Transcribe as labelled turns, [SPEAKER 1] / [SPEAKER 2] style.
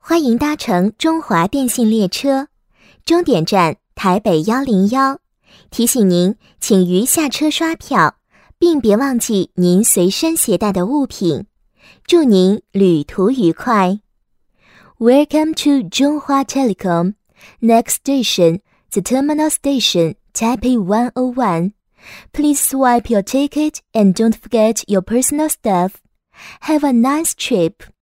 [SPEAKER 1] 欢迎搭乘中华电信列车，终点站台北101。提醒您，请于下车刷票，并别忘记您随身携带的物品。祝您旅途愉快。Welcome to Zhonghua Telecom. Next station, the terminal station, Taipei 101. Please swipe your ticket and don't forget your personal stuff. Have a nice trip.